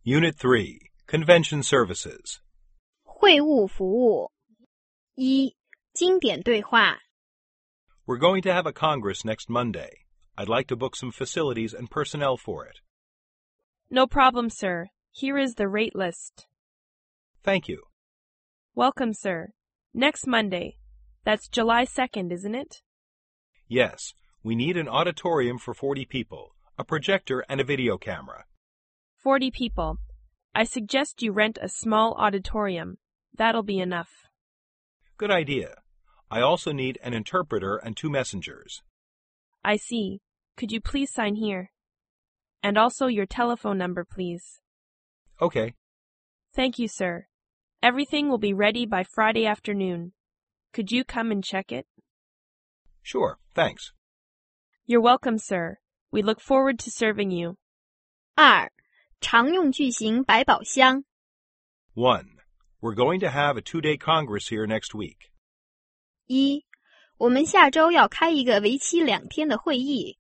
Unit 3, Convention Services. 会务服务。一、经典对话。 We're going to have a Congress next Monday. I'd like to book some facilities and personnel for it. No problem, sir. Here is the rate list. Thank you. Welcome, sir. Next Monday. That's July 2nd, isn't it? Yes, we need an auditorium for 40 people, a projector and a video camera. 40 people. I suggest you rent a small auditorium. That'll be enough. Good idea. I also need an interpreter and 2 messengers. I see. Could you please sign here? And also your telephone number, please. Okay. Thank you, sir. Everything will be ready by Friday afternoon. Could you come and check it? Sure, thanks. You're welcome, sir. We look forward to serving you. 2. 常用句型百宝箱。 1. We're going to have a 2-day Congress here next week. 1. 我们下周要开一个为期2天的会议。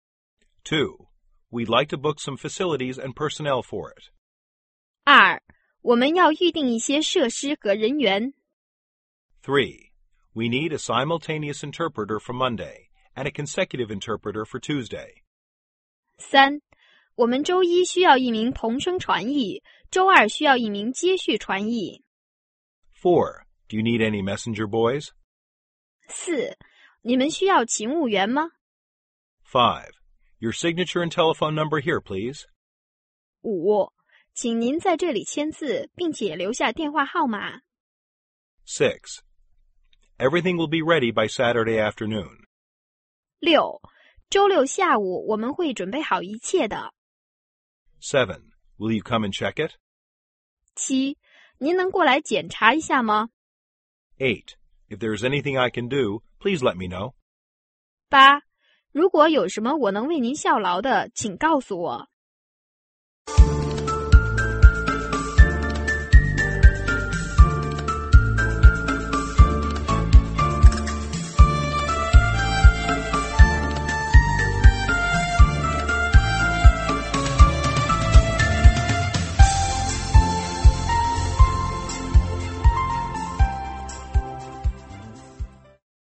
2. We'd like to book some facilities and personnel for it. 2. 我们要预定一些设施和人员。 3. We need a simultaneous interpreter for Monday and a consecutive interpreter for Tuesday. 3. 我们周一需要一名同声传译，周二需要一名接续传译。 4. Do you need any messenger boys? 4. 你们需要勤务员吗？ 5. Your signature and telephone number here, please. 5. 请您在这里签字，并且留下电话号码。 6. Everything will be ready by Saturday afternoon. 6. 周六下午我们会准备好一切的。 7. Will you come and check it? 7. 您能过来检查一下吗？ 8. If there's anything I can do, please let me know. 8. 如果有什么我能为您效劳的，请告诉我。